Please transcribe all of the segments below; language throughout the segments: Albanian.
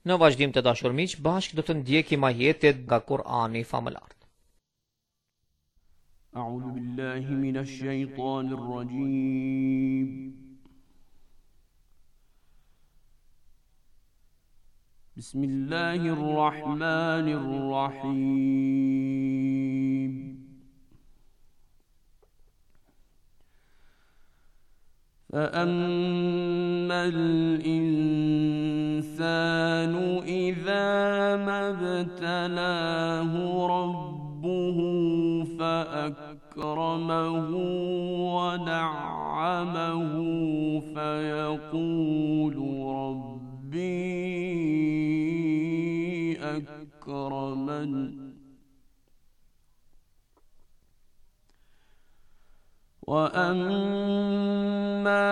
Në vazhdim të dashur miq, bashkë do të ndjekim ajetet nga Kur'ani famëlar. أعوذ بالله من الشيطان الرجيم بسم الله الرحمن الرحيم فأما الإنسان إذا ما ابتلاه ربه فأكرمه ونعمه فيقول ربي أكرمن وأما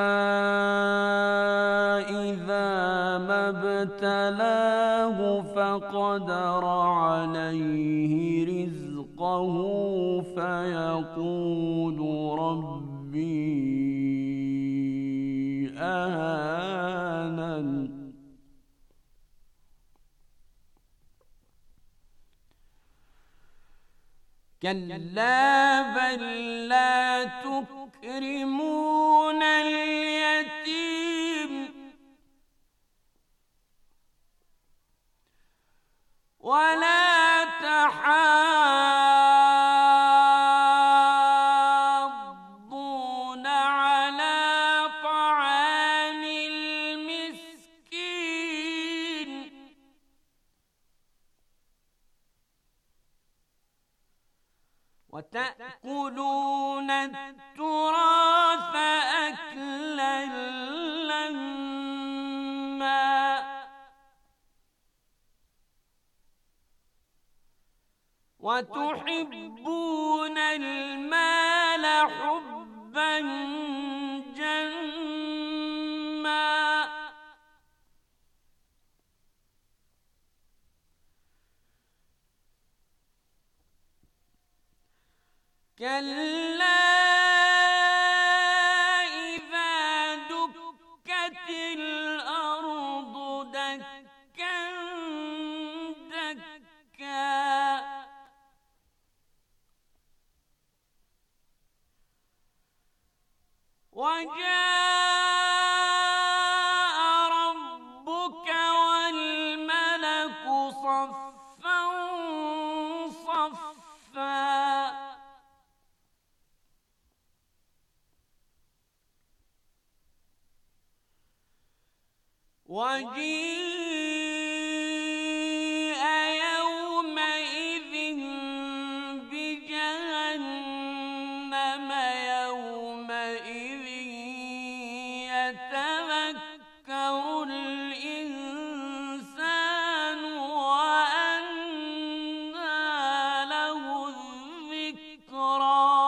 إذا ما ابتلاه فقدر عليه رزقه فيقول ربي أهانن كلا بل لا تكرمون اليتيم ولا تحاضون على طعام المسكين وتأكلون التراث أكلا لما وتحبون المال حبا جما كلا إذا دكت الأرض دكا دكا وجاء ربك والملك صفا صفا وجيء يومئذ بجهنم يومئذ يتذكر الإنسان وأنى له الذكرى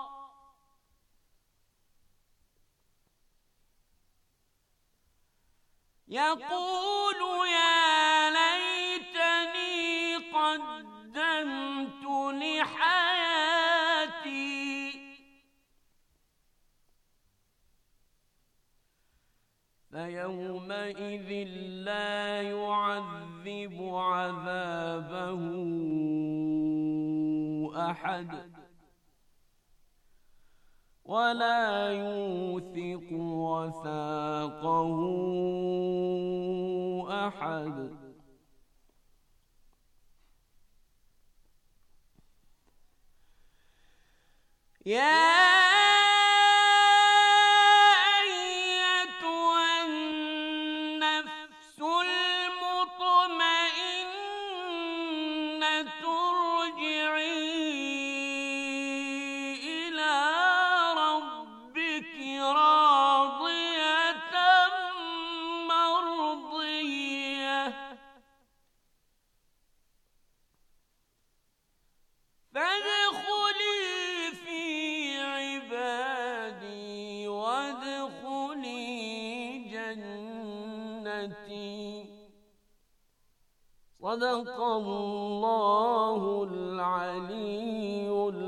يقول يا ليتني قدمت لحياتي فيومئذ لا يعذب عذابه أحد ولا يوثق وثاقه أحد يا أيتها النفس المطمئنة ارجعي إلى ربك راضية مرضية فادخلي في عبادي وادخلي جنتي صدق الله العلي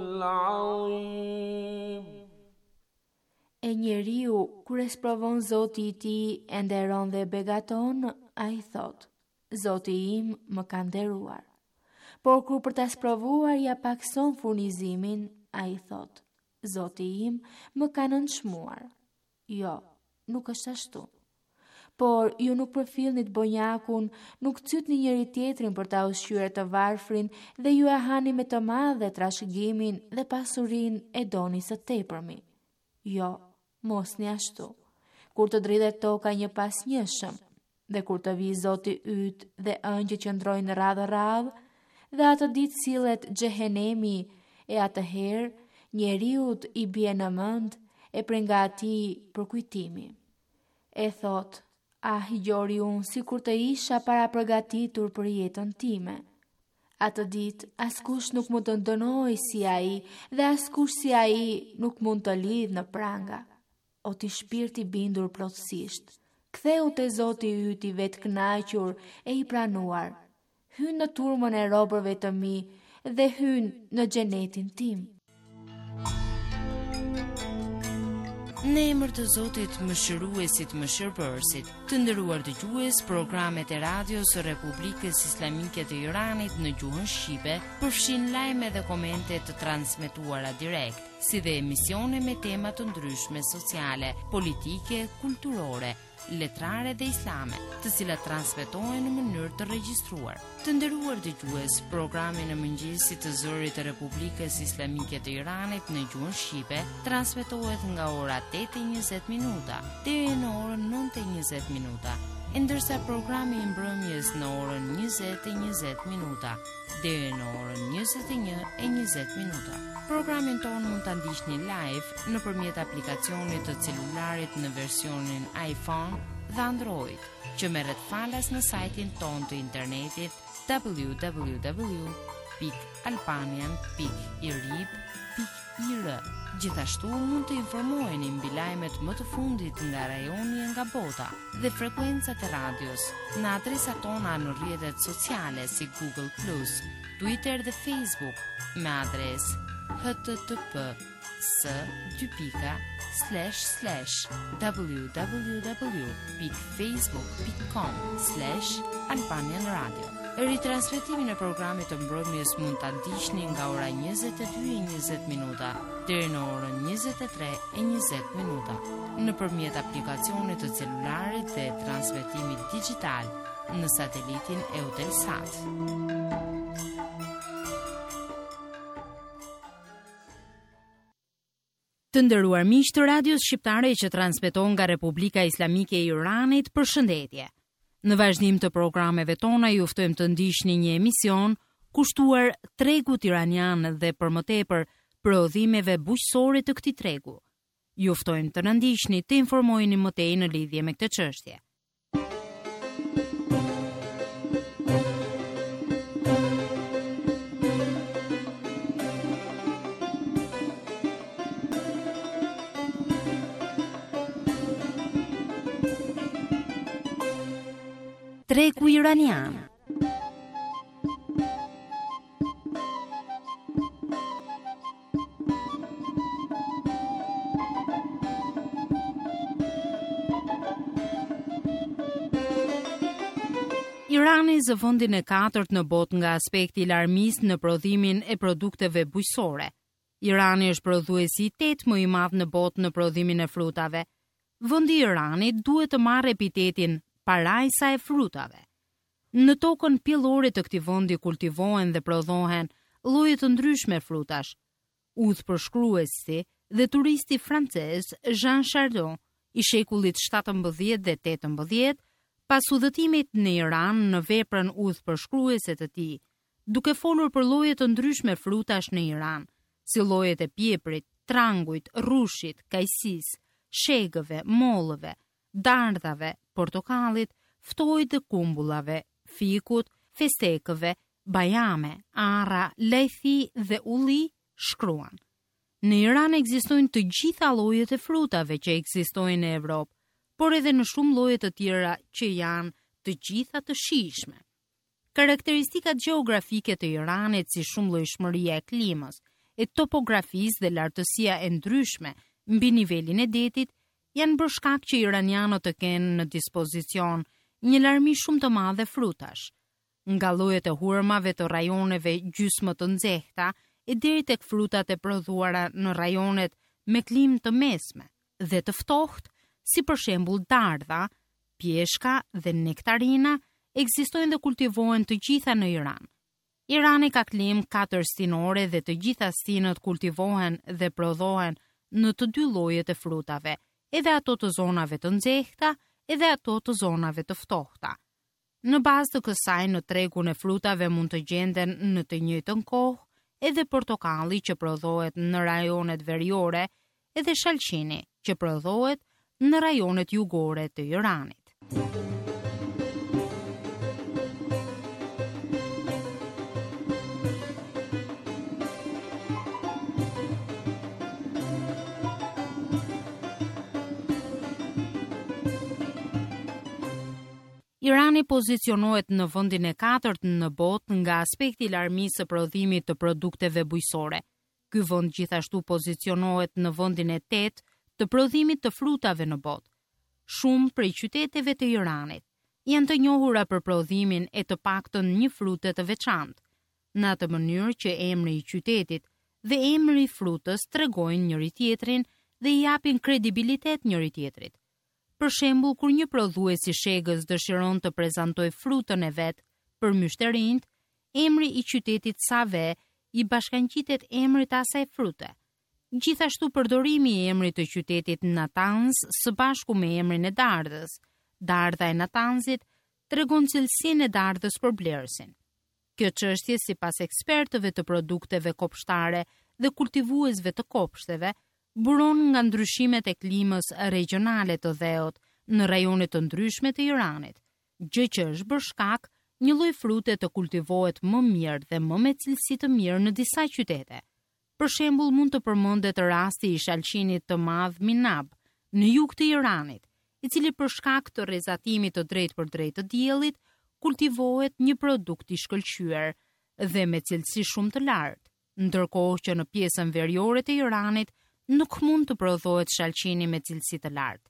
العظيم. E njeriu, kur e sprovon Zoti I tij e nderon dhe begaton, ai thot: Zoti im më ka nderuar. Por kur për ta sprovuar ja pakson furnizimin, ai thot: Zoti im më ka nënçmuar. Jo, nuk është ashtu. Por ju nuk përfillni të bonjakun, nuk cytni njëri tjetrin për ta ushqyer të varfrin dhe ju e hani me të madhe trashëgimin dhe pasurinë e doni së tepërmi. Jo, mos një ashtu. Kur të dridhet toka një pas njëshëm, dhe kur të vi Zoti yt dhe ëngjë që ndrojnë radhë, dhe atë ditë sillet xhehenemi, e atëherë njeriut i bie në mend e prej nga atij përkujtimi. E thot: Ah, gjori unë si kur të isha para përgatitur për jetën time. Atë ditë, askush nuk mund të ndënoj si ai, dhe askush si ai nuk mund të lidh në pranga. O ti shpirti bindur plotësisht, ktheu te Zoti yt i vetë kënaqur e i pranuar. Hyn në turmën e robërve të mi dhe hyn në xhenetin tim. Në emër të Zotit Mëshiruesit Mëshirbërësit, të nderuar dëgjues, programet e radios së Republikës Islamike të Iranit në gjuhën shqipe përfshin lajme dhe komente të transmetuara direkt, si dhe emisione me tema të ndryshme sociale, politike, kulturore, letrare dhe islame, të cilat transmetohen në mënyrë të regjistruar. Të nderuar dëgjues, programi në mëngjesit të zërit të Republikës Islamike të Iranit në gjuhën shqipe transmetohet nga ora 8:20 minuta deri në orën 9:20 minuta, ndërsa programi i mbrëmjes në orën 20:20 minuta deri në orën 21:20 minuta. Programin tonë mund ta ndiqni live nëpërmjet aplikacionit të celularit në versionin iPhone dhe Android, që merret falas në sajtin tonë të internetit www.albanian.irib.ir. Gjithashtu mund të informoheni mbi lajmet më të fundit nga rajoni e nga bota dhe frekuencat e radios në adresat tona në rrjetet sociale si Google+, Twitter dhe Facebook me adresë http://www.facebook.com/Albanian Radio. Ritransmetimin e programit të mbrëmjes mund ta ndiqni nga ora 22:20 minuta deri në orën 23:20 minuta nëpërmjet aplikacionit të celularit dhe transmetimit digital në satelitin Eutelsat. Të nderuar miq të radios shqiptare që transmeton nga Republika Islamike e Iranit, përshëndetje. Në vazhdim të programeve tona ju ftojmë të ndiqni një emision kushtuar tregut iranian dhe për më tepër prodhimeve bujqësore të këtij tregu. Ju ftojmë të na ndiqni të informoheni më tej në lidhje me këtë çështje. Tregu iranian. Irani zë vendin e 4 në botë nga aspekti i larmisë në prodhimin e produkteve bujqësore. Irani është prodhuesi i 8 më i madh në botë në prodhimin e frutave. Vendi i Iranit duhet të marrë epitetin parajsa e frutave. Në tokën pjellore të këtij vendi kultivohen dhe prodhohen lloje të ndryshme frutash. Udhëpërshkruesi dhe turisti francez Jean Chardon i shekullit 17 dhe 18, pas udhëtimit në Iran në veprën udhëpërshkruese të tij, duke folur për lloje të ndryshme frutash në Iran, si llojet e pieprit, trangujt, rrushit, kajsis, shegëve, mollëve, dardhave, portokallit, ftojt dhe kumbullave, fikut, festekëve, bajame, arra, lethi dhe ulli, shkruan. Në Iran ekzistojnë të gjitha llojet e frutave që ekzistojnë në Evropë, por edhe në shumë lloje të tjera që janë të gjitha të shijshme. Karakteristikat gjeografike të Iranit, si shumëllojshmëria e klimës, e topografisë dhe lartësia e ndryshme mbi nivelin e detit, janë bërë shkak që iranianët të kenë në dispozicion një larmi shumë të madhe frutash. Nga llojet e hurmave të rajoneve gjysmë të nxehta e deri tek frutat e prodhuara në rajonet me klimë të mesme dhe të ftohtë, si për shembull dardha, pjeshka dhe nektarina, ekzistojnë dhe kultivohen të gjitha në Iran. Irani ka klimë 4 stinore dhe të gjitha stinët kultivohen dhe prodhohen në të dy llojet e frutave, edhe ato të zonave të nxehta, edhe ato të zonave të ftohta. Në bazë të kësaj, në tregun e frutave mund të gjenden në të njëjtën kohë edhe portokalli që prodhohet në rajonet veriore, edhe shalqini që prodhohet në rajonet jugore të Iranit. Irani pozicionohet në vendin e 4 në botë nga aspekti i larmisë së prodhimit të produkteve bujqësore. Ky vend gjithashtu pozicionohet në vendin e 8 të prodhimit të frutave në botë. Shumë prej qyteteve të Iranit janë të njohura për prodhimin e të paktën një frute të veçantë, në atë mënyrë që emri i qytetit dhe emri i frutës tregojnë njëri tjetrin dhe i japin kredibilitet njëri tjetrit. Për shembull, kur një prodhues i shegës dëshiron të prezantojë frutën e vet për myshterinjt, emri i qytetit Save i bashkangjitet emrit të asaj frute. Gjithashtu përdorimi i emrit të qytetit Natanz së bashku me emrin e dardhës. Dardha e Natanzit tregon cilësinë e dardhës për blerësin. Kjo çështje, sipas ekspertëve të produkteve kopshtare dhe kultivuesve të kopshteve, buron nga ndryshimet e klimës regionale të dheut në rajone të ndryshme të Iranit, gjë që është bërë shkak një lloj frute të kultivohet më mirë dhe më me cilësi të mirë në disa qytete. Për shembull, mund të përmendet rasti i shalqinit të madh Minab në jug të Iranit, i cili për shkak të rrezatimit të drejtpërdrejtë të diellit kultivohet një produkt i shkëlqyer dhe me cilësi shumë të lartë, ndërkohë që në pjesën veriore të Iranit nuk mund të prodhohet shalqini me cilësi të lartë.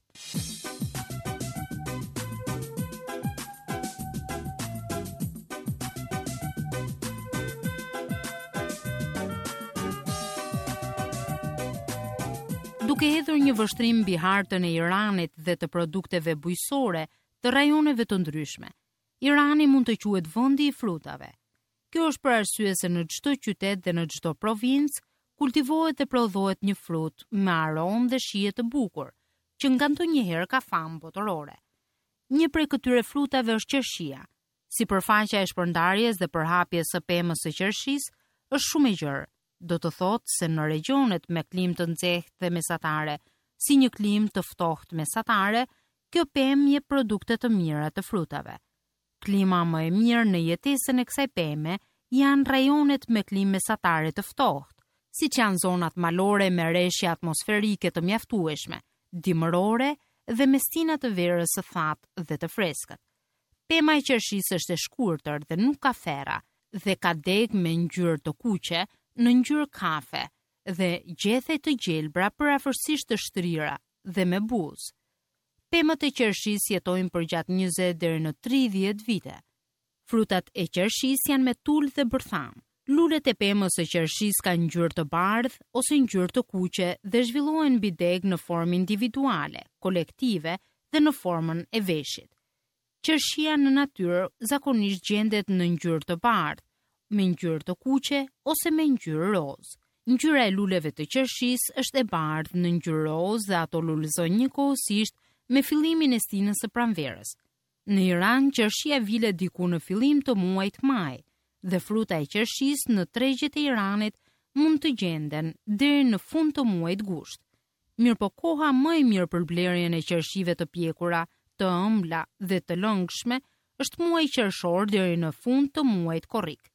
Duke hedhur një vështrim mbi hartën e Iranit dhe të produkteve bujqësore të rajoneve të ndryshme, Irani mund të quhet vendi i frutave. Kjo është për arsye se në çdo qytet dhe në çdo provincë kultivohet dhe prodhohet një frut me aromë dhe shije të bukur, që nga ndonjëherë ka famë botërore. Një prej këtyre frutave është qershia. Sipërfaqja e shpërndarjes dhe përhapjes së pemës së qershisë është shumë e gjerë. Do të thotë se në regjonet me klimë të nxehtë dhe mesatare, si një klimë të ftohtë mesatare, kjo pemë jep produkte të mira të frutave. Klima më e mirë në jetesën e kësaj peme janë rajonet me klimë mesatare të ftohtë, siç janë zonat malore me rreshje atmosferike të mjaftueshme, dimërore dhe me stina të verës së thatë dhe të freskët. Pema e qershisë është e shkurtër dhe nuk ka thera dhe ka degë me ngjyrë të kuqe në ngjyrë kafe dhe gjethe të gjelbra përafërsisht të shtrira dhe me buzë. Pemët e qershisë jetojnë për gjatë 20 deri në 30 vite. Frutat e qershisë janë me tul dhe bërtham. Lulet e pemës së qershisë kanë ngjyrë të bardhë ose ngjyrë të kuqe dhe zhvillohen mbi deg në formë individuale, kolektive dhe në formën e veshit. Qershia në natyrë zakonisht gjendet në ngjyrë të bardhë, me ngjyrë të kuqe ose me ngjyrë rozë. Ngjyra e luleve të qershisë është e bardhë në ngjyrë rozë dhe ato lulëzojnë njëkohësisht me fillimin e stinës së pranverës. Në Iran, qershia vilet diku në fillim të muajit maj dhe fruta e qershisë në tregjet e Iranit mund të gjenden deri në fund të muajit gusht. Mirëpo koha më e mirë për blerjen e qershive të pjekura, të ëmbla dhe të lëngshme është muaji qershor deri në fund të muajit korrik.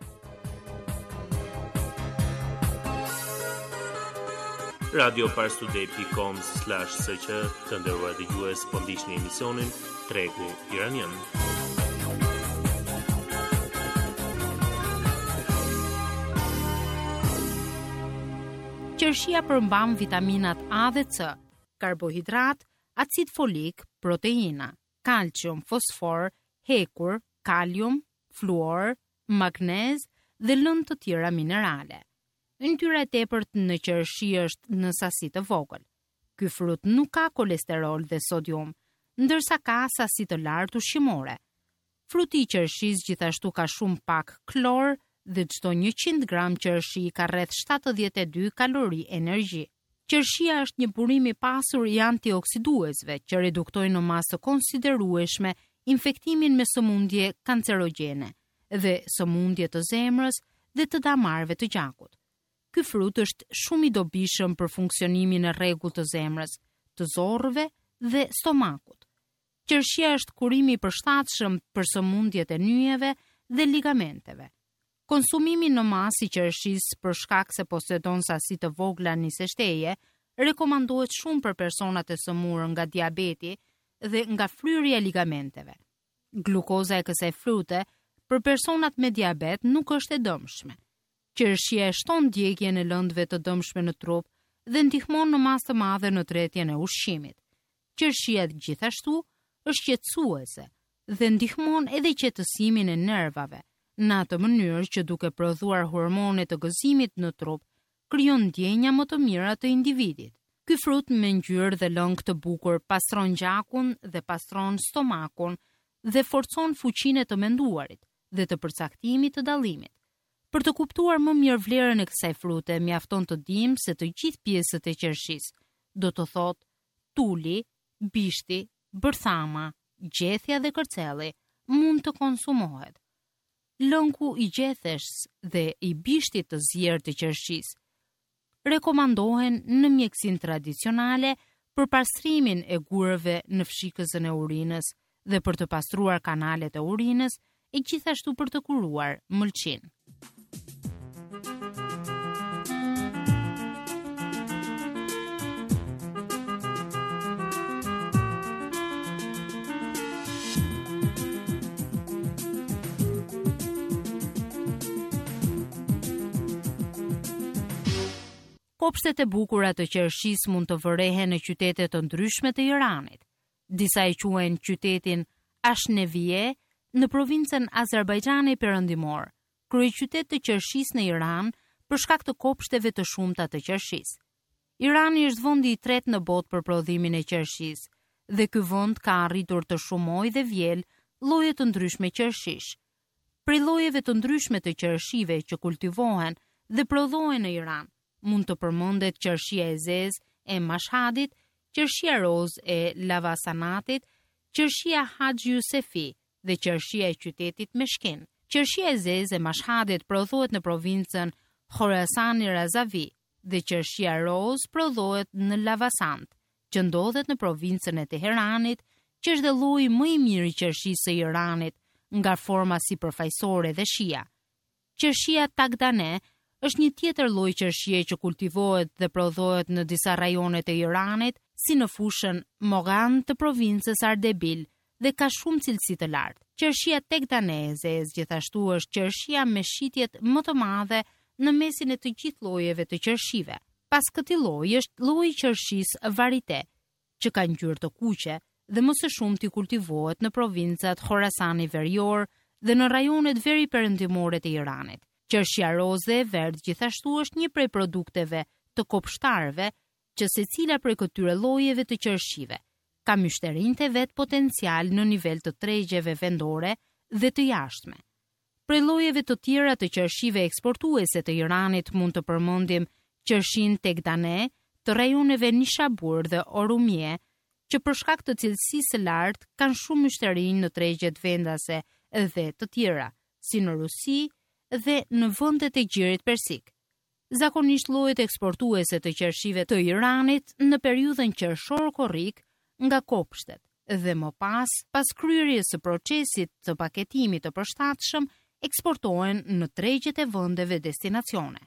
radioparstude.com/sq të nderuar dëgjues, po ndiqni emisionin Tregu Iranian. Qershia përmban vitaminat A dhe C, karbohidrat, acid folik, proteina, kalcium, fosfor, hekur, kalium, fluor, magnez dhe lëndë të tjera minerale. Ytyra e tepërt në qershi është në sasi të vogël. Ky frut nuk ka kolesterol dhe sodium, ndërsa ka sasi të lartë ushqimore. Fruti i qershis gjithashtu ka shumë pak klor dhe çdo 100 gram qershi ka rreth 72 kalori energji. Qershia është një burim i pasur i antioksiduesve që reduktojnë në masë konsiderueshme infektimin me sëmundje kancerogjene dhe sëmundje të zemrës dhe të damarëve të gjakut. Ky frut është shumë i dobishëm për funksionimin e rregullt të zemrës, të zorrëve dhe stomakut. Qershia është kurimi i përshtatshëm për sëmundjet e nyjeve dhe ligamenteve. Konsumimi në masë i qershis për shkak se posedon sasi të vogla nisështeje rekomandohet shumë për personat e sëmurë nga diabeti dhe nga fryrja e ligamenteve. Glukoza e kësaj frute për personat me diabet nuk është e dëmshme. Qershia e shton djegjen e lëndëve të dëmshme në trup dhe ndihmon në masë të madhe në tretjen e ushqimit. Qershia gjithashtu është qetësuese dhe ndihmon edhe qetësimin e nervave, në atë mënyrë që duke prodhuar hormone të gëzimit në trup, krijon ndjenja më të mira të individit. Ky frut me ngjyrë dhe lëng të bukur pastron gjakun dhe pastron stomakun dhe forcon fuqinë e të menduarit dhe të përcaktimit të dallimit. Për të kuptuar më mirë vlerën e kësaj frute, mjafton të dimë se të gjithë pjesët e qershisë, do të thotë tuli, bishti, bërthama, gjethja dhe kërcelli, mund të konsumohet. Lëngu i gjethes dhe i bishtit të zier të qershisë rekomandohen në mjekësinë tradicionale për pastrimin e gurëve në fshikëzën e urinës dhe për të pastruar kanalet e urinës e gjithashtu për të kuruar mëlçin. Kopshtet e bukura të qershisë mund të vërehen në qytete të ndryshme të Iranit. Disa i quajnë qytetin Ashnevie në provincën Azerbajxhani Perëndimor, kryeqytet të qershisë në Iran për shkak të kopshteve të shumta të qershisë. Irani është vendi i tretë në botë për prodhimin e qershisë dhe ky vend ka arritur të shumojë dhe vjel lloje të ndryshme qershish. Prej llojeve të ndryshme të qershive që kultivohen dhe prodhohen në Iran, mund të përmendet qershia e zezë e Mashhadit, qershia roz e Lavasanatit, qershia Haxhi Yusefi dhe qershia e qytetit Meshkin. Qershia e zezë e Mashhadit prodhohet në provincën Khorasani Razavi dhe qershia roz prodhohet në Lavasant, që ndodhet në provincën e Teheranit, që është lloji më i mirë i qershisë së Iranit nga forma sipërfaqësore dhe shija. Qershia Tagdane është një tjetër lloj qershie që kultivohet dhe prodhohet në disa rajone të Iranit, si në fushën Mogan të provincës Ardebil dhe ka shumë cilësi të lartë. Qershia Tegdaneze gjithashtu është qershia me shitjet më të madhe në mesin e të gjithë llojeve të qershive. Pas këtij lloji është lloji i qershisë Varite, që ka ngjyrë të kuqe dhe më së shumti kultivohet në provincat Khorasani Verior dhe në rajonet veri perëndimore të Iranit. Qershia roze e verdhë gjithashtu është një prej produkteve të kopshtarëve që secila prej këtyre llojeve të qershive ka myshterinjtë e vet potencial në nivel të tregjeve vendore dhe të jashtme. Prej llojeve të tjera të qershive eksportuese të Iranit mund të përmendim qershin Tegdane të rajoneve Nishabur dhe Orumie, që për shkak të cilësisë së lartë kanë shumë myshterinj në tregjet vendase dhe të tjera, si në Rusi dhe në vendet e Gjirit Persik. Zakonisht llojet eksportuese të qershive të Iranit në periudhën qershor-korrik nga kopshtet dhe më pas kryerjes së procesit të paketimit të përshtatshëm eksportohen në tregjet e vendeve destinacione.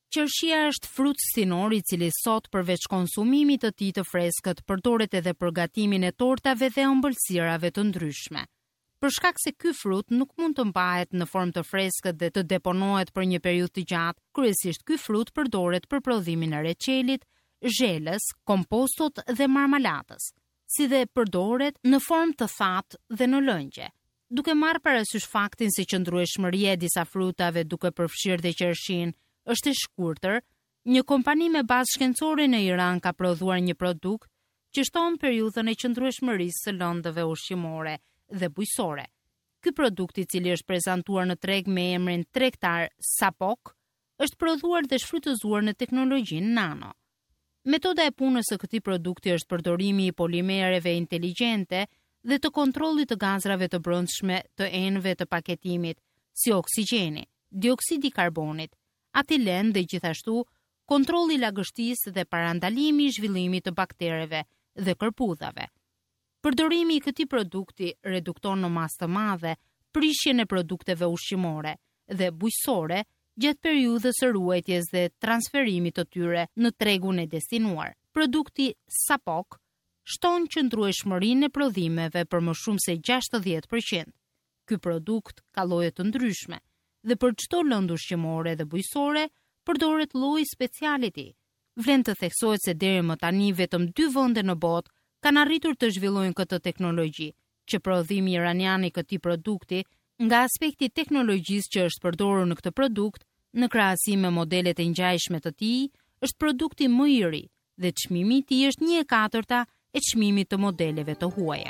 Qershia është frut stinor I cili sot përveç konsumimit të tij të freskët përdoret edhe për gatimin e tortave dhe ëmbëlsirave të ndryshme. Për shkak se ky frut nuk mund të mbahet në formë të freskët dhe të deponohet për një periudhë të gjatë, kryesisht ky frut përdoret për prodhimin e reçelit, zhelës, kompostot dhe marmalatës, si dhe përdoret në formë të thatë dhe në lëngje. Duke marrë parasysh faktin se qëndrueshmëria e disa frutave duke përfshirë dhe qershin është e shkurtër, një kompani me bazë shkencore në Iran ka prodhuar një produkt që shton periudhën e qëndrueshmërisë së lëndëve ushqimore dhe bujqësore. Ky produkt I cili është prezantuar në treg me emrin tregtar Sapok, është prodhuar dhe shfrytëzuar në teknologjinë nano. Metoda e punës së këtij produkti është përdorimi I polimereve inteligjente dhe të kontrollit të gazrave të brendshme të enëve të paketimit, si oksigjeni, dioksidi I karbonit, atilen dhe gjithashtu kontrolli I lagështisë dhe parandalimi I zhvillimit të baktereve dhe kërpudhave. Përdorimi I këtij produkti redukton në masë të madhe prishjen e produkteve ushqimore dhe bujqësore gjatë periudhës së ruajtjes dhe transferimit të tyre në tregun e destinuar. Produkti Sapok shton qëndrueshmërinë e prodhimeve për më shumë se 60%. Ky produkt ka lloje të ndryshme dhe për çdo lëndë ushqimore dhe bujqësore përdoret lloji special I tij. Vlen të theksohet se deri më tani vetëm 2 vende në botë kanë arritur të zhvillojnë këtë teknologji, që prodhimi iranian I këtij produkti, nga aspekti teknologjisë që është përdorur në këtë produkt, në krahasim me modelet e ngjajshme të tij, është produkti më I ri dhe çmimi I tij është 1/4 e çmimit të modeleve të huaja.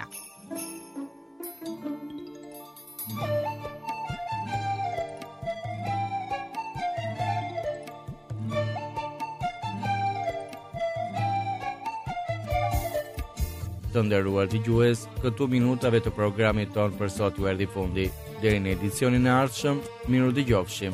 Të nderuar dëgjues, këtu minutave të programit ton për sot u erdhi fundi. Deri në edicionin e ardhshëm, miru dëgjofshim.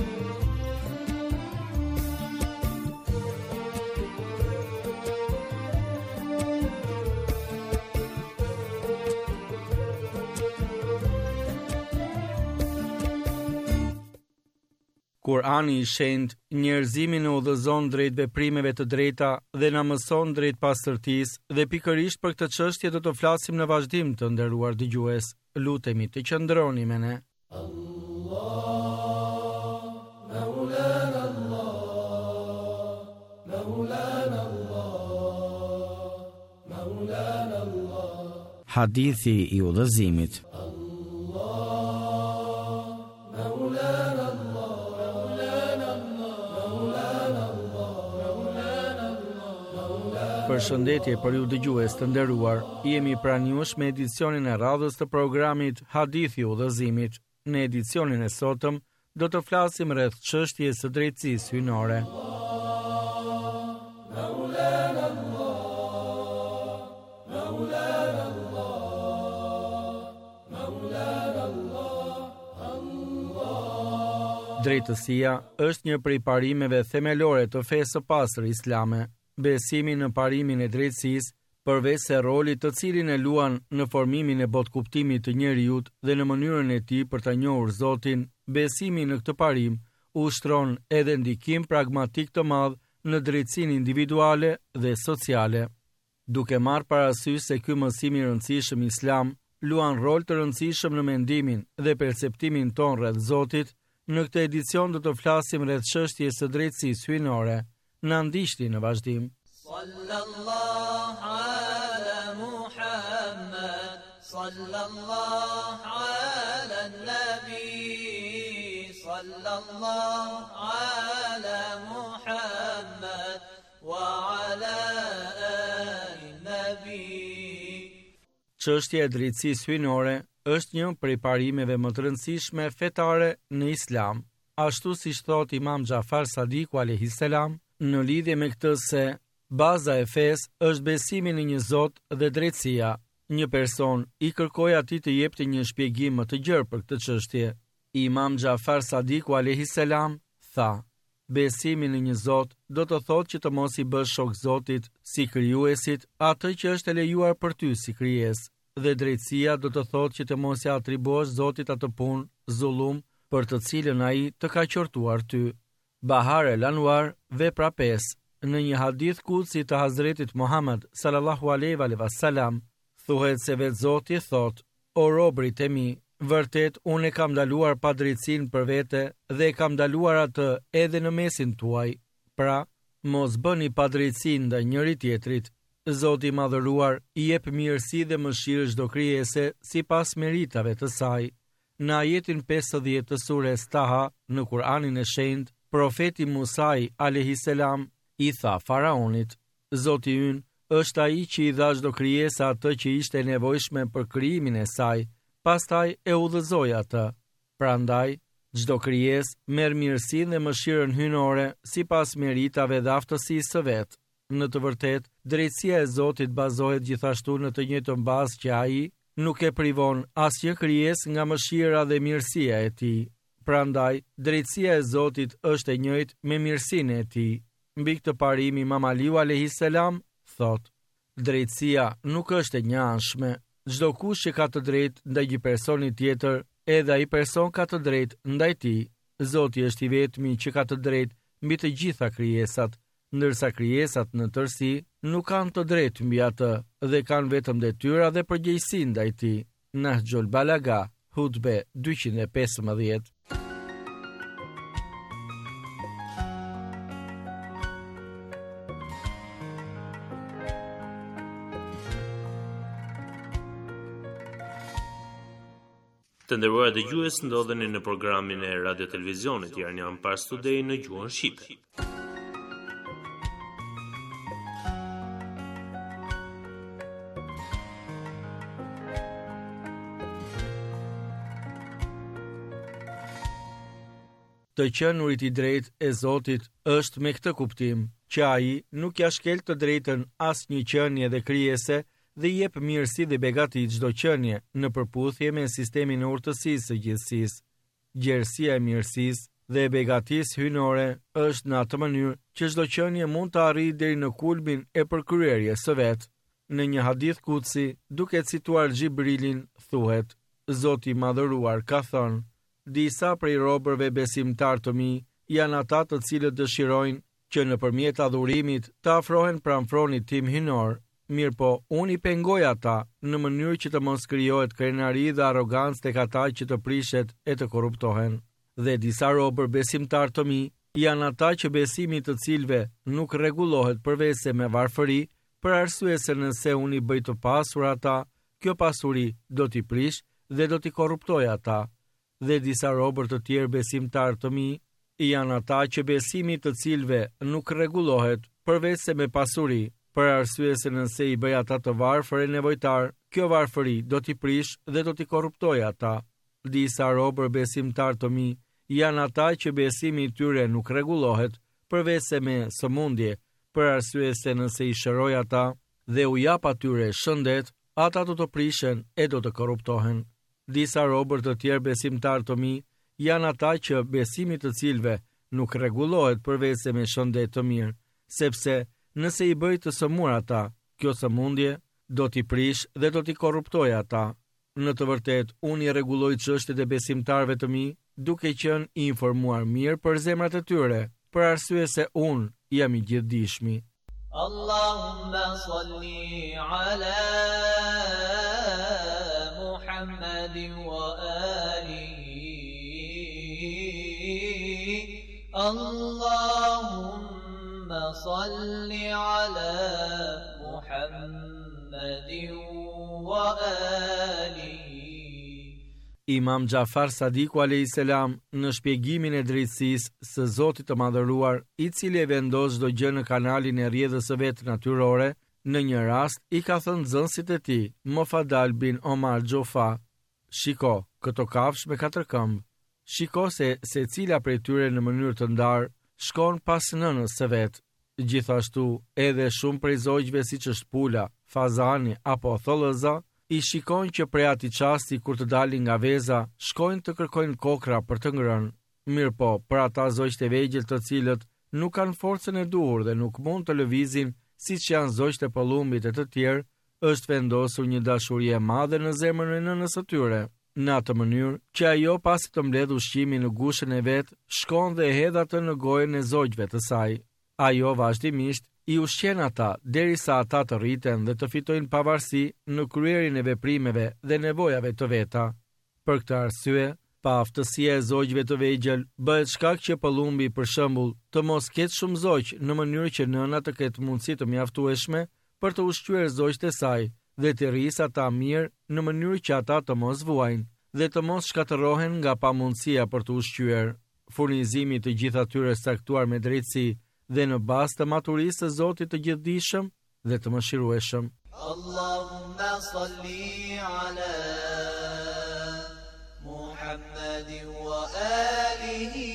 Kurani I shenjtë njerëzimin e udhëzon drejt veprimeve të drejta dhe na mëson drejt pastërtisë dhe pikërisht për këtë çështje do të flasim në vazhdim të nderuar dëgjues. Lutemi të qëndroni me ne. Hadithi I udhëzimit. Përshëndetje për ju dëgjues të nderuar, jemi pranë jush me edicionin e radhës të programit Hadithi udhëzimit. Në edicionin e sotëm do të flasim rreth çështjes së drejtësisë hyjnore. Drejtësia është një prej parimeve themelore të fesë së pastër islame. Besimi në parimin e drejtësisë, përveç se rolit të cilin e luan në formimin e botkuptimit të njerëzit dhe në mënyrën e tij për ta njohur Zotin, besimi në këtë parim ushtron edhe ndikim pragmatik të madh në drejtësinë individuale dhe sociale. Duke marrë parasysh se ky mësim I rëndësishëm islam luan rol të rëndësishëm në mendimin dhe perceptimin ton rreth Zotit, në këtë edicion do të flasim rreth çështjes së drejtësisë hyjnore. Na ndiqni në vazhdim. Sallallahu ala Muhammad, sallallahu ala nabi, sallallahu ala Muhammad wa ala ali nabi. Çështja e drejtësisë hyjnore është një prej parimeve më të rëndësishme fetare në Islam, ashtu siç thot Imam Jafar Sadiku alayhis salam. Në lidhje me këtë se baza e fesë është besimi në një Zot dhe drejtësia, një person I kërkoi atij të jepte një shpjegim më të gjerë për këtë çështje. Imam Jafar Sadiku alayhis salam tha: besimi në një Zot do të thotë që të mos I bësh shok Zotit si krijuesit atë që është e lejuar për ty si krijesë, dhe drejtësia do të thotë që të mos I atribuosh Zotit atë punë, zullum, për të cilën ai të ka qortuar ty. Bahar el-Anwar, vepra 5. Në një hadith kutsi të Hazretit Muhammed sallallahu alaihi wasallam, thuhet se vetë Zoti thot: "O robërit e mi, vërtet unë e kam ndaluar padrejtësinë për vete dhe e kam ndaluar atë edhe në mesin tuaj. Pra, mos bëni padrejtësi ndaj njëri tjetrit. Zoti i madhëruar i jep mirësi dhe mëshirë çdo krijese sipas meritave të saj." Në ajetin 50 të sures Taha në Kur'anin e Shenjtë, profeti Musa alayhis salam i tha faraonit: "Zoti ynë është ai që i dha çdo krijese atë që ishte nevojshme për krijimin e saj, pastaj e udhëzoi atë. Prandaj, çdo krijesë merr mirësinë dhe mëshirën hyjnore sipas meritave dhe aftësisë së vet. Në të vërtetë, drejtësia e Zotit bazohet gjithashtu në të njëjtën bazë që ai nuk e privon asnjë krijesë nga mëshira dhe mirësia e tij. Prandaj, drejtësia e Zotit është e njëjtë me mirësinë e tij. Mbi këtë parim Imam Aliu alayhis salam thot: "Drejtësia nuk është e njëanshme. Çdo kush që ka të drejtë ndaj një personi tjetër, edhe ai person ka të drejtë ndaj tij. Zoti është i vetmi që ka të drejtë mbi të gjitha krijesat, ndërsa krijesat në tërësi nuk kanë të drejtë mbi atë dhe kanë vetëm detyra dhe përgjegjësi ndaj tij." Nahjul Balaga, hutbe 215. Të nderuar dëgjues, ndodheni në programin e Radio Televizionit Iranian Pars Today në gjuhën shqipe. Të qenurit i drejtë e Zotit është me këtë kuptim që ai nuk ja shkel të drejtën asnjë qenie dhe krijese dhe i jep mirësi dhe begati çdo qenie në përputhje me sistemin e urtësisë së gjithësisë. Gjerësia e mirësisë dhe e begatisë hyjnore është në atë mënyrë që çdo qenie mund të arrijë deri në kulmin e përkryerjes së vet. Në një hadith kutsi, duke cituar Xhibrilin, thuhet: "Zoti i madhëruar ka thënë: Disa prej robërve besimtar të mi janë ata të cilët dëshirojnë që nëpërmjet adhurimit të afrohen pranë fronit tim hyjnor. Mirëpo, unë i pengoj ata në mënyrë që të mos krijohet krenari dhe arrogancë tek ata që të prishet e të korruptohen. Dhe disa robër besimtar të mi janë ata që besimi të cilëve nuk rregullohet përveçse me varfëri, për arsye se nëse unë i bëj të pasur ata, kjo pasuri do t'i prish dhe do t'i korruptoj ata. Dhe disa robër të tjerë besimtar të mi janë ata që besimi të cilëve nuk rregullohet përveçse me pasuri, për arsye se nëse i bëj ata të varfër e nevojtar, kjo varfëri do t'i prish dhe do t'i korruptoj ata. Disa robër besimtar të mi janë ata që besimi i tyre nuk rregullohet përveçse me sëmundje, për arsye se nëse i shëroj ata dhe u jap atyre shëndet, ata do të prishen e do të korruptohen. Disa robër të tjerë besimtar të mi janë ata që besimi të cilëve nuk rregullohet përveçse me shëndet të mirë, sepse nëse i bëj të sëmur ata, kjo sëmundje do t'i prish dhe do t'i korruptoj ata. Në të vërtetë, unë i rregulloj çështjet e besimtarëve të mi, duke qenë i informuar mirë për zemrat e tyre, për arsye se unë jam i gjithdijshmi. Allahumma salli ala Muhammadin wa alihi. Allahumma salli ala Muhammadin wa alihi. Imam Jafar Sadiku alayhis salam në shpjegimin e drejtësisë së Zotit të Madhëruar, i cili e vendos çdo gjë në kanalin e rrjedhës së vet natyrore, në një rast i ka thënë nxënësit e tij, Mofadal bin Omar Gjofa: "Shiko, këto kafshë me 4 këmbë. Shiko se secila prej tyre në mënyrë të ndarë shkon pas nënës së vet. Gjithashtu, edhe shumë prej zogjve siç është pula, fazani apo thollëza, i shikojnë që prej atij çasti kur të dalin nga veza, shkojnë të kërkojnë kokra për të ngrënë. Mirëpo, për ata zogjt e vegjël të cilët nuk kanë forcën e duhur dhe nuk mund të lëvizin siç janë zogjt e pëllumbit e të tjerë, është vendosur një dashuri e madhe në zemrën e nënës së tyre. në atë mënyrë që ajo pasi të mbledh ushqimin në gushën e vet, shkon dhe e hedh atë në gojën e zogjve të saj. Ajo vazhdimisht i ushqen ata derisa ata të rriten dhe të fitojnë pavarësi në kryerjen e veprimeve dhe nevojave të veta. Për këtë arsye, pa aftësia e zogjve të vegjël, bëhet shkak që pëllumbi, për shembull, të mos ketë shumë zogj në mënyrë që nëna të ketë mundësi të mjaftueshme për të ushqyer zogjt e saj dhe të rrisë ata mirë në mënyrë që ata të mos vuajnë dhe të mos shkatërrohen nga pamundësia për të ushqyer. Furnizimi të gjithë atyre saktuar me drejtësi dhe në bazë të maturisë së Zotit të gjithdijshëm dhe të mëshirueshëm. Allahumma salli ala Muhammadin wa alihi.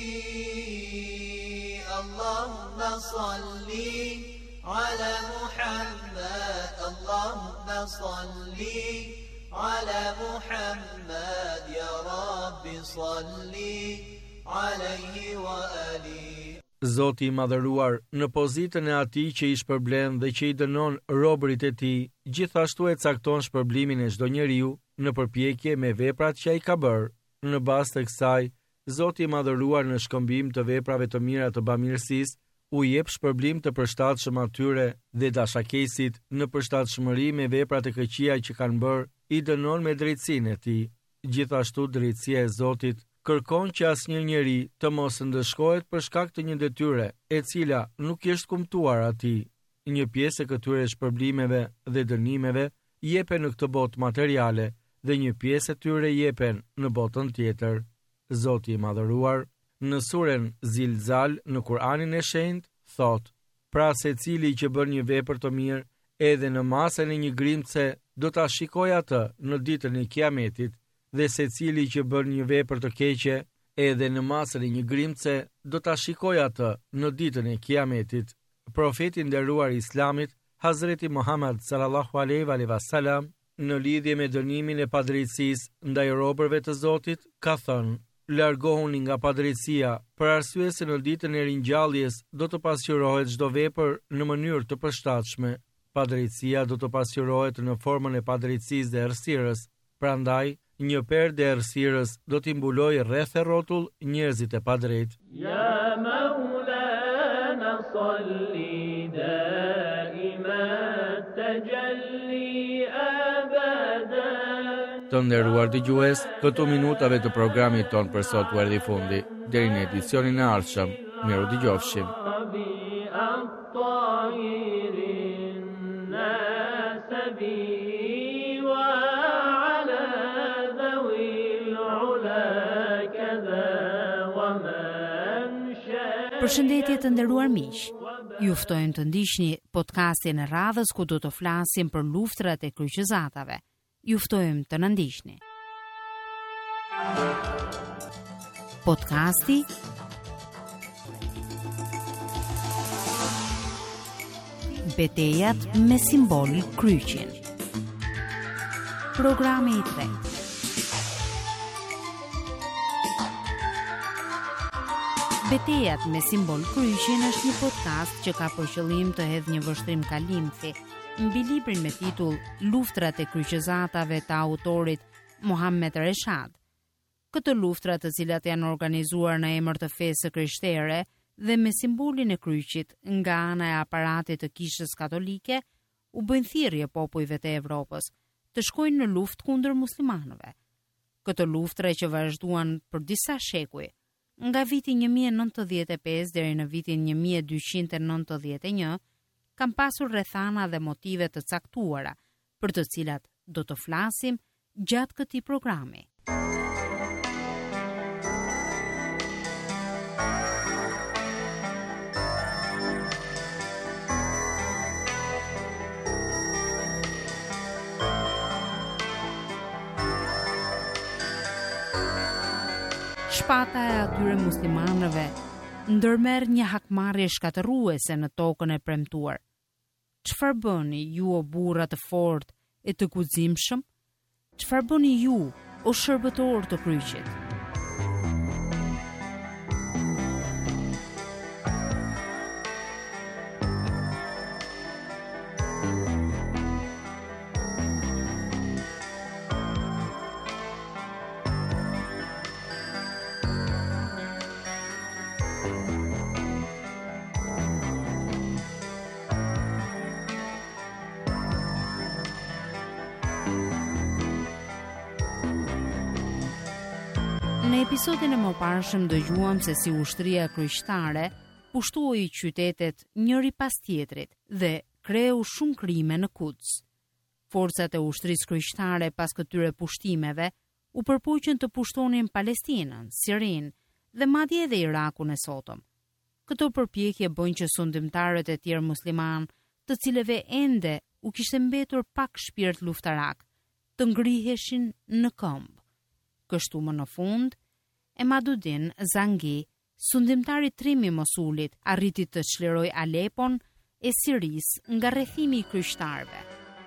Allahumma salli ala Muhammad. Allahumma salli ala Muhammad. Ya Rabbi salli alayhi wa alihi. Zoti i madhëruar, në pozitën e atij që i shpërblen dhe që i dënon robërit e tij, gjithashtu e cakton shpërblimin e çdo njeriu në përpjekje me veprat që ai ka bërë. Në bazë të kësaj, Zoti i madhëruar në shkëmbim të veprave të mira të bamirësisë, u jep shpërblim të përshtatshëm atyre dhe dashakesit në përshtatshmëri me veprat e këqija që kanë bërë, i dënon me drejtsinë e tij. Gjithashtu drejtësia e Zotit kërkon që asnjë njeri të mos ndëshkohet për shkak të një detyre e cila nuk i është kumtuar atij. Një pjesë e këtyre shpërblimeve dhe dënimeve jepen në këtë botë materiale dhe një pjesë e tyre jepen në botën tjetër. Zoti i madhëruar në suren Zilzal në Kur'anin e Shenjtë thot: "Pra secili që bën një vepër të mirë, edhe në masën e një grimce, do ta shikojë atë në ditën e Kiametit, dhe secili që bën një vepër të keqe, edhe në masën e një grimce, do ta shikojë atë në ditën e Kiametit." Profeti nderuar i Islamit, Hazreti Muhammad sallallahu alaihi wasallam, në lidhje me dënimin e padrejtësisë ndaj robërve të Zotit, ka thënë: "Largohuni nga padrejtësia, për arsye se në ditën e ringjalljes do të pasqyrohet çdo vepër në mënyrë të përshtatshme. Padrejtësia do të pasqyrohet në formën e padrejtësisë dhe errësirës. Prandaj, një perdë e errësirës do t'i mbulojë rreth e rrotull njerëzit e padrejtë." Ya Maulana salli daima tajalli abadan. Të nderuar dëgjues, këto minutave të programit ton për sot u erdhi fundi. Deri në edicionin e ardhshëm, miru dëgjofshim. Përshëndetje të nderuar miq. Ju ftojmë të ndiqni podcastin e radhës ku do të flasim për luftrat e kryqëzatave. Ju ftojmë të na ndiqni. Podcasti Betejat me simbol kryqin. Programi i 3. Betejat me simbol kryqin është një podcast që ka për qëllim të hedhë një vështrim kalimthi mbi librin me titull Luftrat e kryqëzatave të autorit Mohammed Reshad. Këto luftra, të cilat janë organizuar në emër të fesë së krishtere dhe me simbolin e kryqit nga ana e aparatit të Kishës Katolike, u bëjnë thirrje popujve të Evropës të shkojnë në luftë kundër muslimanëve. Këto luftra që vazhduan për disa shekuj, nga viti 1095 deri në vitin 1291, kam pasur rrethana dhe motive të caktuara, për të cilat do të flasim gjatë këtij programi. Shpata e atyre muslimanëve ndërmerr një hakmarrje shkatërruese në tokën e premtuar. Çfarë bëni ju o burra të fortë e të guximshëm? Çfarë bëni ju o shërbëtor të kryqit? Në episodin e mëparshëm dëgjuam se si ushtria kryqëtare pushtoi qytetet njëri pas tjetrit dhe kreu shumë krime në Quds. Forcat e ushtrisë kryqëtare pas këtyre pushtimeve u përpoqën të pushtonin Palestinën, Sirinë dhe madje edhe Irakun e sotëm. Këto përpjekje bëjnë që sundimtarët e tjerë musliman, të cilëve ende u kishte mbetur pak shpirt luftarak, të ngriheshin në këmbë. Kështu më në fund, Emaduddin Zangi, sundimtari 3 i Mosulit, arriti të çlirojë Alepon e Sirisë nga rrethimi i kryqëtarëve.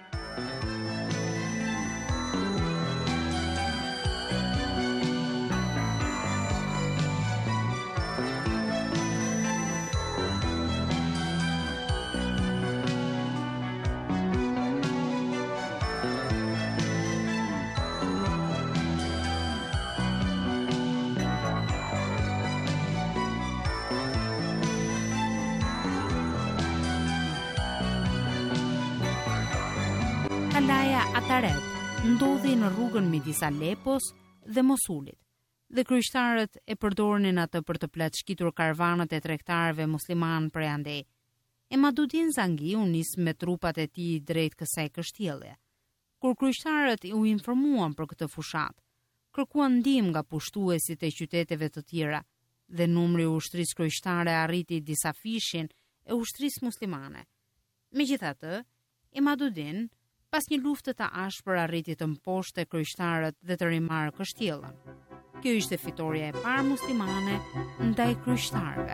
Kalaja Ataret ndodhi në rrugën midis Alepos dhe Mosulit, dhe kryqëtarët e përdornin atë për të plaçkitur karvanët e tregtarëve musliman prej andej. Emaduddin Zangi u nis me trupat e tij drejt kësaj kështjellje. Kur kryqëtarët u informuan për këtë fushat, kërkuan ndihmë nga pushtuesit e qyteteve të tjera dhe numri i ushtrisë kryqëtare arriti disa fishin e ushtrisë muslimane. Megjithatë, Emaduddin pas një lufte të ashpër arriti të mposhte kryqëtarët dhe të rimarrë kështjellën. Kjo ishte fitoria e parë muslimane ndaj kryqëtarëve.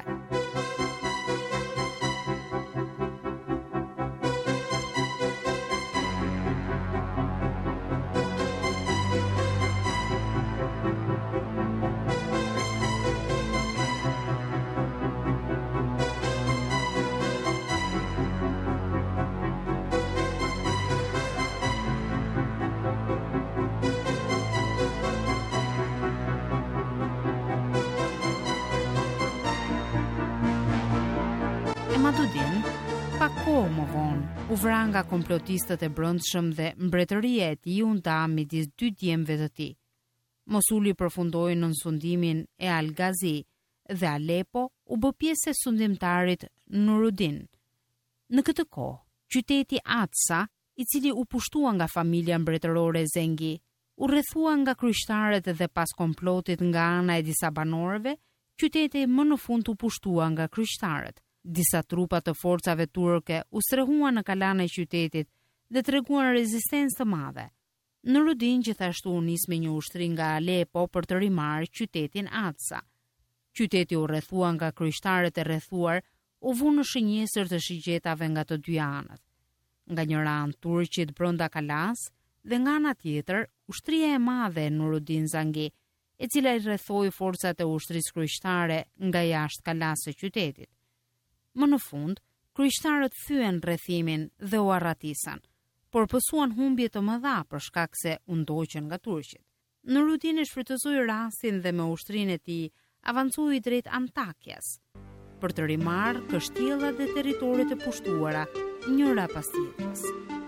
Emaduddin, pak kohë më vonë, u vra nga komplotistët e brendshëm dhe mbretëria e tij u nda midis 2 djemve të tij. Mosuli përfundoi në sundimin e Al-Ghazi dhe Alepo u bë pjesë e sundimtarit Nuruddin. Në këtë kohë, qyteti Atsa, i cili u pushtua nga familja mbretërore Zengi, u rrethua nga kryqëtarët dhe pas komplotit nga ana e disa banorëve, qyteti më në fund u pushtua nga kryqëtarët. Disa trupa të forcave turke u strehuan në kalan e qytetit dhe treguan rezistencë të madhe. Nuruddin gjithashtu u nis me një ushtri nga Alepo për të rimarrë qytetin Atsa. Qyteti u rrethua nga kryqëtarët e rrethuar, u vu në shënjesër të shigjetave nga të dy anët. Nga njëra anë turqit brenda kalas dhe nga ana tjetër ushtria e madhe e Nuruddin Zangi, e cila i rrethoi forcat e ushtrisë kryqëtare nga jashtë kalas së qytetit. Më në fund, kryqëtarët thyen rrethimin dhe u arratisan, por pësuan humbje të mëdha për shkak se u ndoqën nga turqit. Nuruddin e shfrytëzoi rastin dhe me ushtrinë e tij avancoi drejt Antakjas për të rimarrë kështjellat dhe territoret e pushtuara njëra pas tjetrës.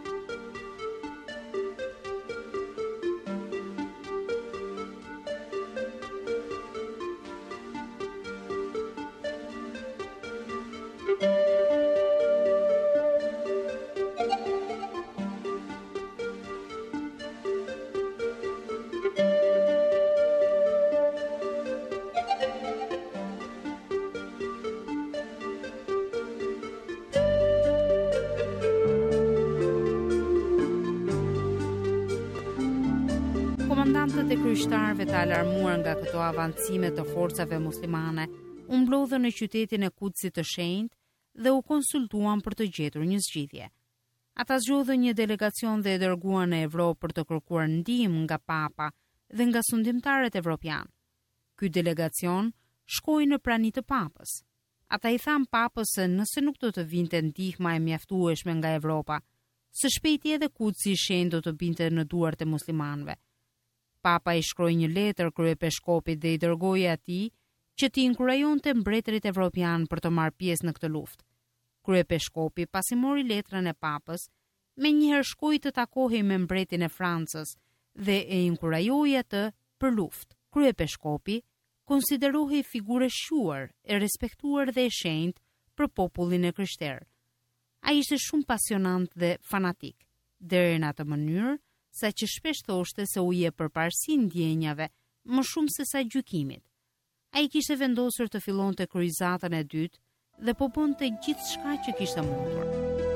Komandantët e kryqëtarëve të alarmuar nga këto avancime të forcave muslimane u mblodhën në qytetin e Kudsit të shenjtë dhe u konsultuan për të gjetur një zgjidhje. Ata zgjodhën një delegacion dhe e dërguan në Evropë për të kërkuar ndihmë nga Papa dhe nga sundimtarët evropian. Ky delegacion shkoi në prani të Papës. Ata i than Papës se nëse nuk do të vinte ndihma e mjaftueshme nga Evropa, së shpejti edhe Kudsi i shenjtë do të binte në duart e muslimanëve. Papa i shkroi një letër kryepeshkopit dhe i dërgoi atij që t'i inkurajonte mbretërit evropian për të marrë pjesë në këtë luftë. Kryepeshkopi, pasi mori letrën e Papës, menjëherë shkoi të takohej me mbretin e Francës dhe e inkurajoi atë për luftë. Kryepeshkopi konsiderohej figurë e shuar, e respektuar dhe e shenjtë për popullin e krishterë. Ai ishte shumë pasionant dhe fanatik, deri në atë mënyrë sa që shpesh thoshte se u jep përparësi ndjenjave më shumë se sa gjykimit. Ai kishte vendosur të fillonte kryqëzatën e dytë dhe po bënte gjithçka që kishte mundur.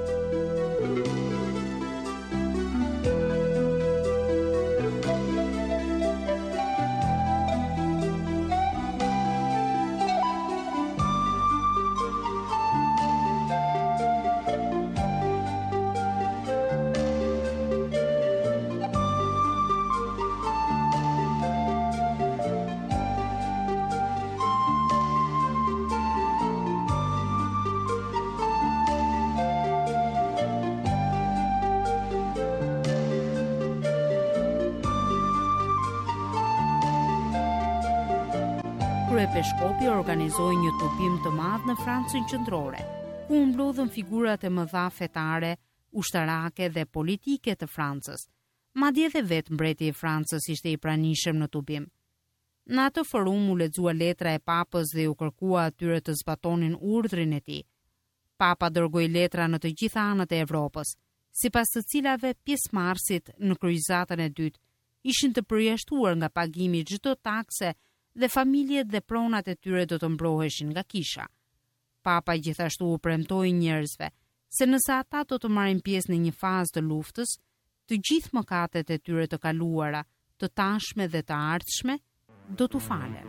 Peshkopi organizoi një tubim të madh në Francën qendrore, ku u mblodhën figurat e mëdha fetare, ushtarake dhe politike të Francës. Madje edhe vetë mbreti i Francës ishte i pranishëm në tubim. Në atë forum u lexua letra e Papës dhe u kërkua atyre të zbatonin urdhrin e tij. Papa dërgoi letra në të gjitha anët e Evropës, sipas të cilave pjesëmarrësit në kryqëzatën e dytë ishin të përjashtuar nga pagimi çdo takse dhe familjet dhe pronat e tyre do të mbroheshin nga kisha. Papa gjithashtu u premtoi njerëzve se nëse ata do të marrin pjesë në një fazë të luftës, të gjithë mëkatet e tyre të kaluara, të tashme dhe të ardhshme, do t'u falen.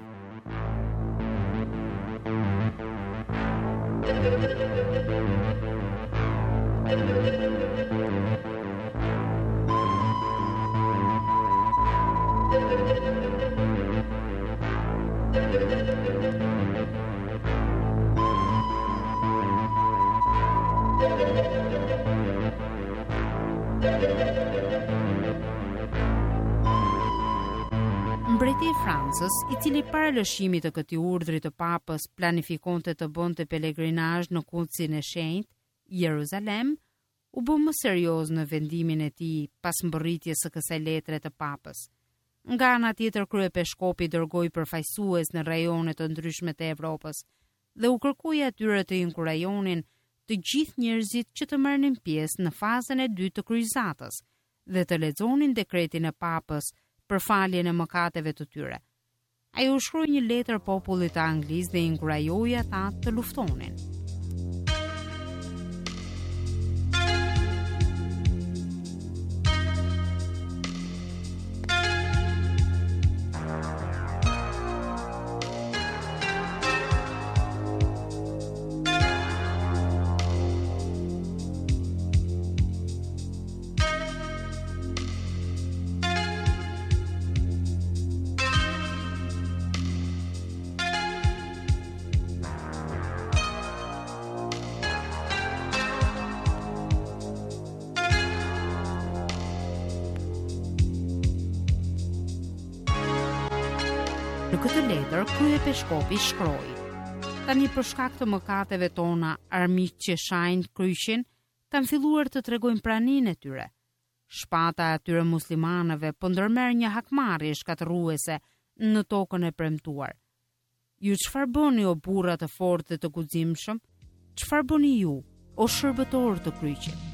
Mbreti i Francës, i cili para lëshimit të këtij urdhri të Papës planifikonte të bënte pelegrinazh në Kudzin e Shenjtë, Jeruzalem, u bë më serioz në vendimin e tij pas mbërritjes së kësaj letre të Papës. Nga ana tjetër, kryepeshkopi dërgoi përfaqësues në rajone të ndryshme të Evropës dhe u kërkoi atyre të inkurajonin të gjithë njerëzit që të marrnin pjesë në fazën e dytë të kryqëzatës dhe të lexonin dekretin e Papës për faljen e mëkateve të tyre. Ai u shkroi një letër popullit të Anglisë dhe inkurajoi ata të luftonin. Në këtë letër, kryepeshkopi shkroi: Tani për shkak të mëkateve tona, armiqtë që shajnë kryqin kanë filluar të tregojnë praninë e tyre. Shpata e atyre muslimanëve po ndërmerr një hakmarrje shkatërruese në tokën e premtuar. Ju çfarë bëni o burra të fortë dhe të guximshëm? Çfarë bëni ju o shërbëtorë të kryqit?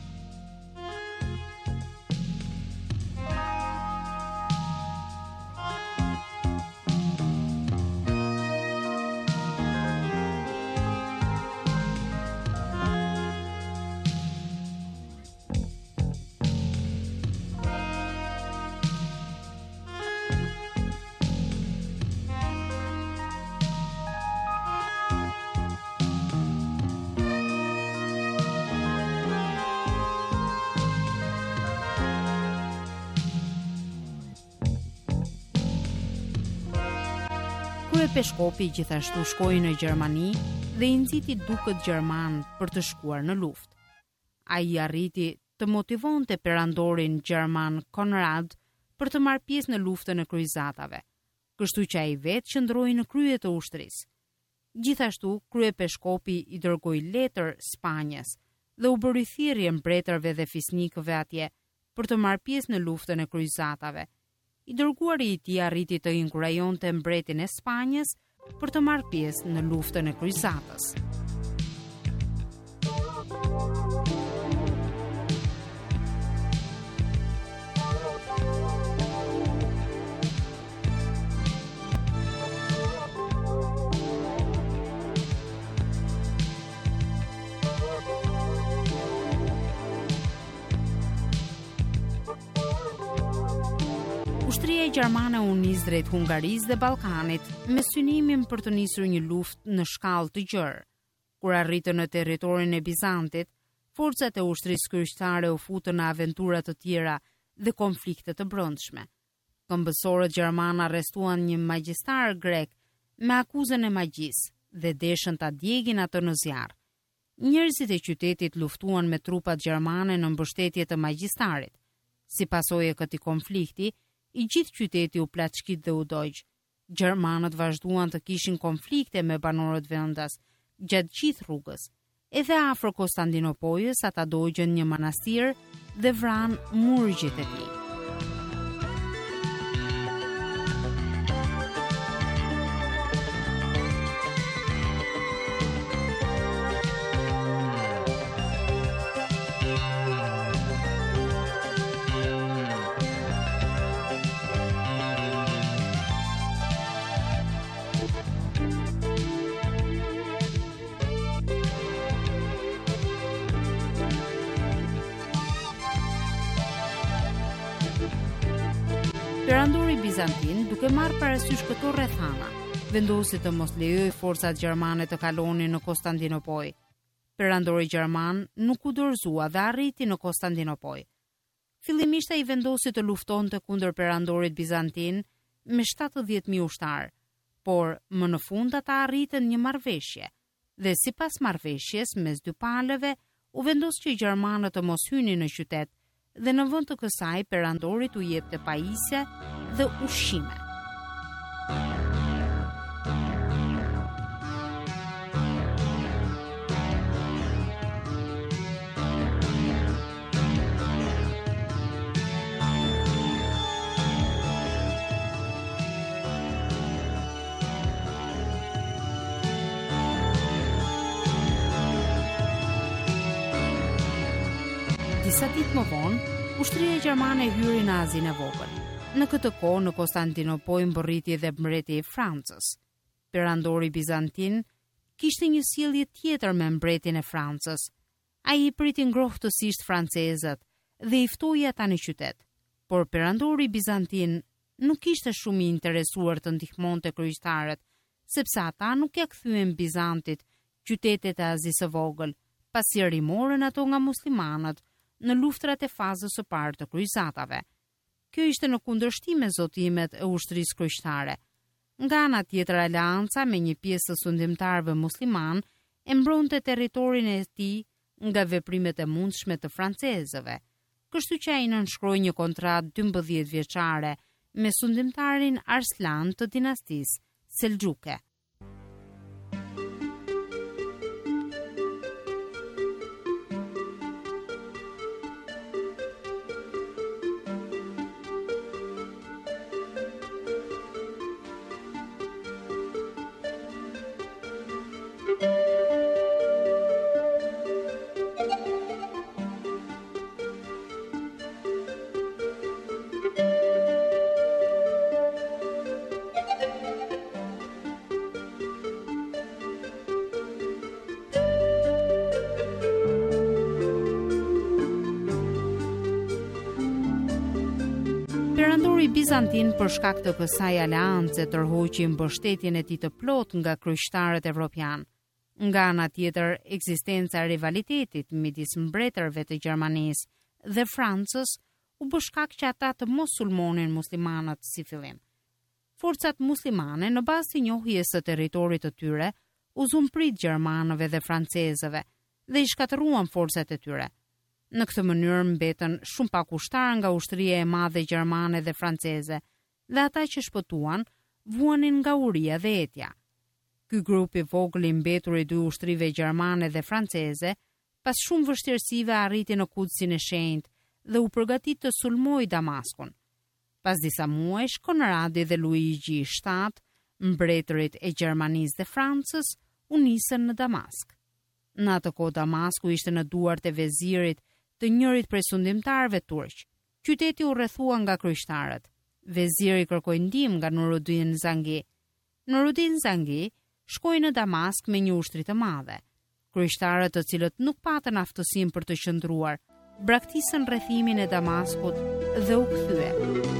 Kryepeshkopi gjithashtu shkoi në Gjermani dhe i nxiti dukët gjerman për të shkuar në luftë. Ai arriti të motivonte perandorin gjerman Konrad për të marrë pjesë në luftën e kryqëzatave, kështu që ai vetë qëndroi në krye të ushtrisë. Gjithashtu, kryepeshkopi i dërgoi letër Spanjës dhe u bëri thirrje mbretërve dhe fisnikëve atje për të marrë pjesë në luftën e kryqëzatave. i dërguari i tij arriti të inkurajonte mbretin e Spanjës për të marrë pjesë në luftën e kryqëzatës. Ushtria gjermane u nis drejt Hungarisë dhe Ballkanit me synimin për të nisur një luftë në shkallë të gjerë. Kur arritën në territorin e Bizantit, forcat e ushtrisë kryqëtare u futën në aventura të tjera dhe konflikte të brendshme. Këmbësorët gjermanë arrestuan një magjistar grek me akuzën e magjisë dhe deshën ta djegin atë në zjarr. Njerëzit e qytetit luftuan me trupat gjermane në mbështetje të magjistarit. Si pasojë e këtij konflikti, i gjithë qyteti u plaçkit dhe u dogj. Gjermanët vazhduan të kishin konflikte me banorët vendas gjatë gjithë rrugës. Edhe afër Konstantinopolës ata dogjën një manastir dhe vranë murgjit e tij. Perandori bizantin, duke marrë parasysh këto rrethana, vendosi të mos lejojë forcat gjermane të kalonin në Konstantinopol. Perandori gjerman nuk u dorëzua dhe arriti në Konstantinopol. Fillimisht ai vendosi të luftonte kundër perandorit bizantin me 70.000 ushtar, por më në fund ata arritën një marrëveshje dhe sipas marrëveshjes mes dy palëve u vendos që gjermanët të mos hynin në qytet dhe në vend të kësaj perandorit u jepte pajisje dhe ushqime. Disa ditë më vonë, ushtria gjermane hyri në Azinë e Vogël. Në këtë kohë në Konstantinopol mbërriti edhe mbreti i Francës. Perandori bizantin kishte një sjellje tjetër me mbretin e Francës. Ai i priti ngrohtësisht francezët dhe i ftoi ata në qytet. Por perandori bizantin nuk ishte shumë i interesuar të ndihmonte kryeqytetarët, sepse ata nuk ja kthyen Bizantit qytetet e Azisë së Vogël, pasi rimorën ato nga muslimanët në luftrat e fazës së parë të kryqëzatave. Kjo ishte në kundërshtim me zotimet e ushtrisë kryqëtare. Nga ana tjetër, aleanca me një pjesë të sundimtarëve musliman e mbronte territorin e tij nga veprimet e mundshme të francezëve. Kështu që ai nënshkroi një kontratë 12 vjeçare me sundimtarin Arslan të dinastisë Selxhuke. Perandori bizantin për shkak të kësaj aleance tërhoqi mbështetjen e tij të plot nga kryqëtarët evropian. Nga ana tjetër, ekzistenca e rivalitetit midis mbretërve të Gjermanisë dhe Francës u bë shkak që ata të mos sulmonin muslimanët si fillim. Forcat muslimane, në bazë të njohjes së territorit të tyre, u zumprit gjermanëve dhe francezëve dhe i shkatëruan forcat e tyre. Në këtë mënyrë mbetën shumë pak ushtar nga ushtria e madhe gjermane dhe franceze, dhe ata që shpëtuan vuanin nga uria dhe etja. Ky grup i vogël i mbetur i dy ushtrive gjermane dhe franceze, pas shumë vështirësive arriti në Kudsin e Shenjtë dhe u përgatit të sulmojë Damaskun. Pas disa muajsh, Konradi dhe Luigi VII, mbretërit e Gjermanisë dhe Francës, u nisën në Damask. Në atë kohë Damasku ishte në duart e vezirit të njërit prej sundimtarëve turq. Qyteti u rrethua nga kryqtarët. Veziri kërkoi ndihmë nga Nuruddin Zangi. Nuruddin Zangi shkoi në Damask me një ushtri të madhe. Kryqtarët, të cilët nuk patën aftësinë për të qëndruar, braktisën rrethimin e Damaskut dhe u kthye.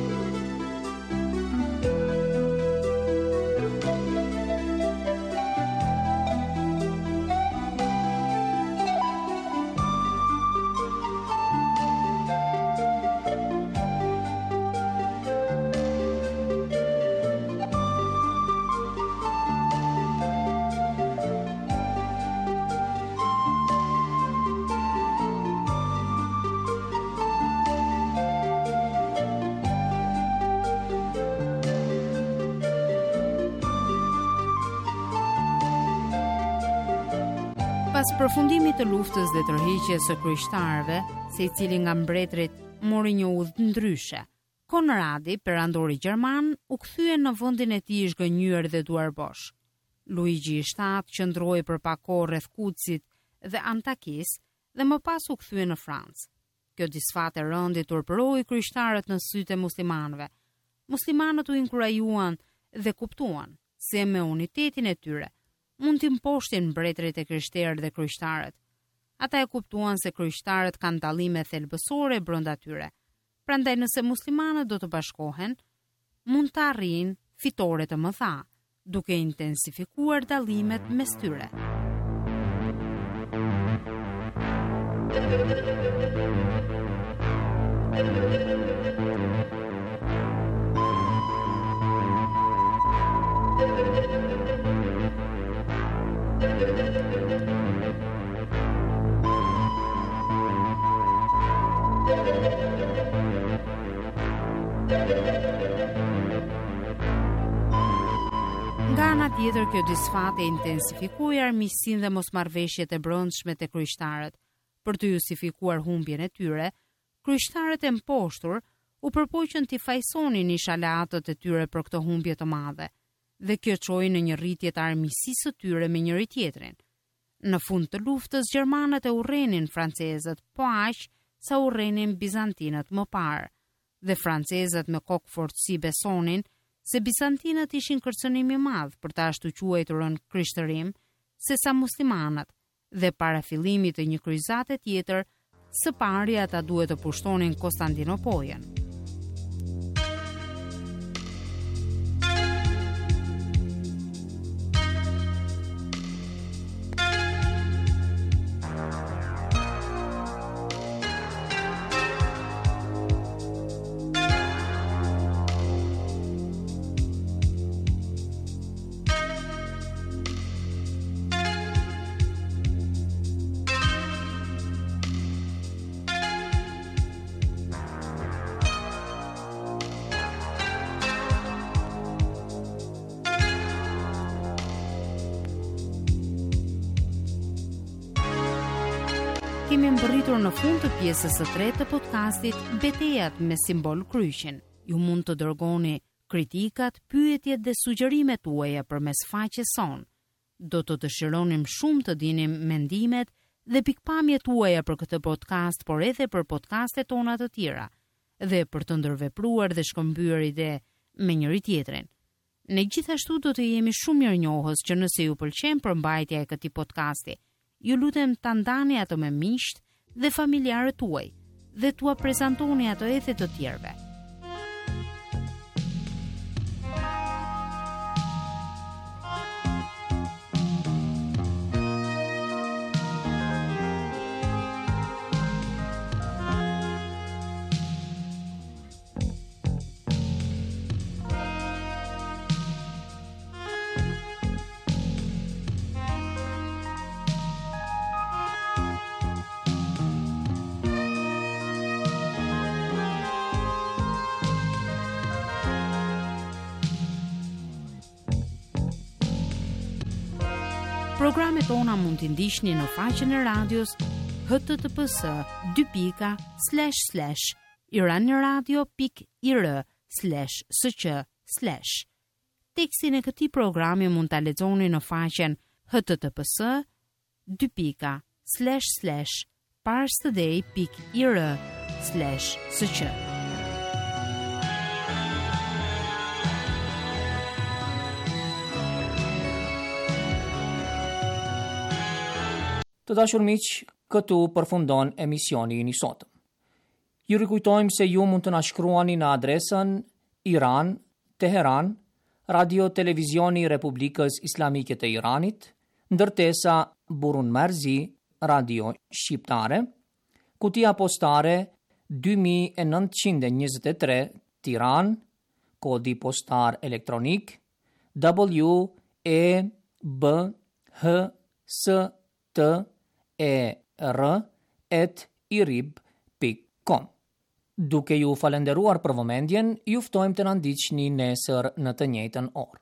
Pas përfundimit të luftës dhe tërheqjes së kryqtarëve, secili nga mbretërit mori një udhë ndryshe. Konradi, perandori gjerman, u kthye në vendin e tij i zhgënjur dhe duarbosh. Luigi VII qëndroi për pak kohë rreth Kutsit dhe Antakis dhe më pas u kthye në Francë. Kjo disfat e rëndi turpëroi kryqtarët në sytë e muslimanëve. Muslimanët u inkurajuan dhe kuptuan se me unitetin e tyre mund të imposhtin mbretërit e krishterë dhe kryqtarët. Ata e kuptuan se kryqtarët kanë dallime thelbësore brenda tyre. Prandaj nëse muslimanët do të bashkohen, mund të arrijnë fitore të mëdha, duke intensifikuar dallimet mes tyre. Nga ana tjetër, kjo disfat e intensifikoi armiqsinë dhe mosmarrveshjet e brendshme të kryqtarët. Për të justifikuar humbjen e tyre, kryqtarët e mposhtur u përpoqën t'i fajsonin ishalaatët e tyre për këtë humbje të madhe, dhe kjo çoi në një rritje të armiqësisë së tyre me njëri tjetrin. Në fund të luftës, gjermanët e urrenin francezët, po aq sa urrenin bizantinët më parë, dhe francezët me kokë fortësi besonin se bizantinët ishin kërcënim i madh për ta ashtuquajturën krishtërim sesa muslimanët, dhe para fillimit të një kryqëzate tjetër, së pari ata duhet të pushtonin Konstantinopoljën. Kemi mbërritur në fund të pjesës së tretë të podcastit Betejat me simbol kryqin. Ju mund të dërgoni kritikat, pyetjet dhe sugjerimet tuaja përmes faqes son. Do të dëshironim shumë të dinim mendimet dhe pikpamjet tuaja për këtë podcast, por edhe për podcastet tona të tjera, dhe për të ndërvepruar dhe shkëmbyer ide me njëri tjetrin. Ne gjithashtu do të jemi shumë mirënjohës që nëse ju pëlqen përmbajtja e këtij podcasti, ju lutem ta ndani ato me miqt dhe familjarët tuaj dhe t'ua prezantoni ato edhe të tjerëve. Programet tona mund t'i ndiqni në faqen e radios https://iraniradio.ir www.parstoday.ir/sq/. Tekstin e këtij programi mund ta lexoni në faqen https://parstoday.ir/sq. Të dashur miq, këtu përfundon emisioni i sotëm. Ju rikujtojmë se ju mund të na shkruani në adresën Iran, Teheran, Radio Televizioni Republikës Islamike të Iranit, ndërtesa Burun Marzi, Radio Shqiptare, kutia postare 2923 Tiran, kodi postar elektronik WEBHSTER@irib.com. Duke ju falenderuar për vëmendjen, ju ftojmë të na ndiqni nesër në të njëjtën orë.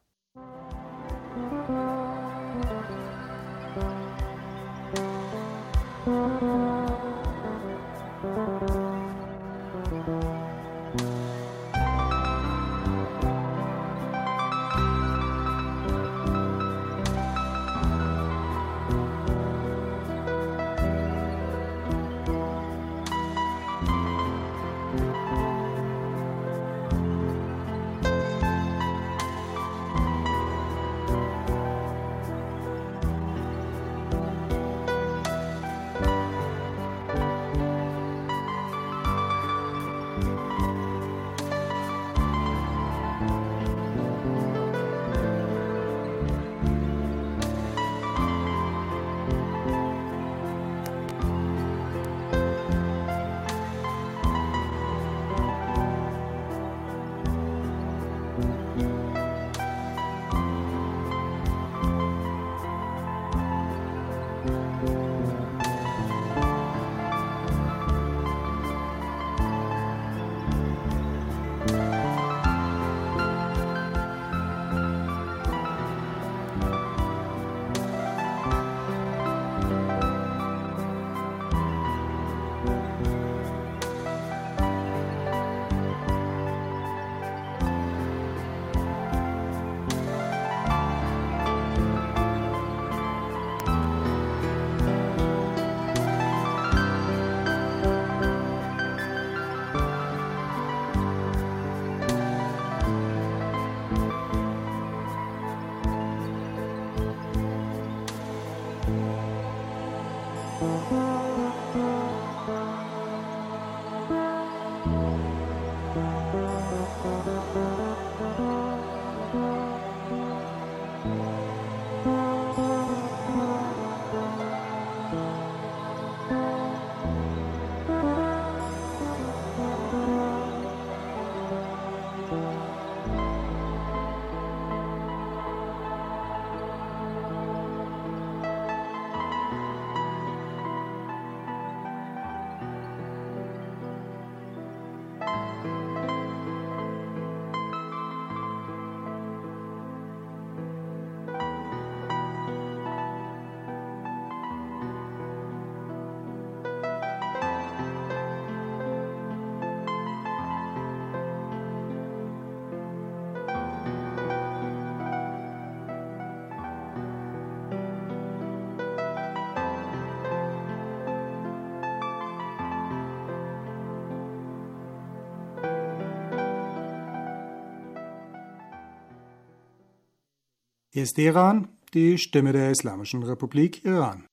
Hier ist Iran, die Stimme der Islamischen Republik Iran.